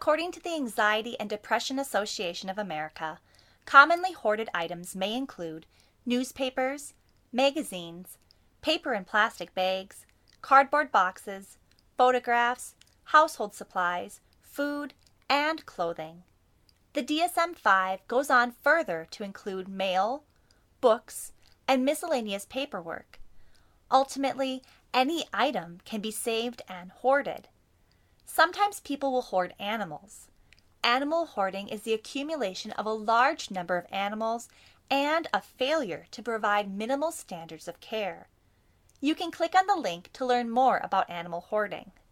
According to the Anxiety and Depression Association of America, commonly hoarded items may include newspapers, magazines, paper and plastic bags, cardboard boxes, photographs, household supplies, food, and clothing. The DSM-5 goes on further to include mail, books, and miscellaneous paperwork. Ultimately, any item can be saved and hoarded. Sometimes people will hoard animals. Animal hoarding is the accumulation of a large number of animals and a failure to provide minimal standards of care. You can click on the link to learn more about animal hoarding.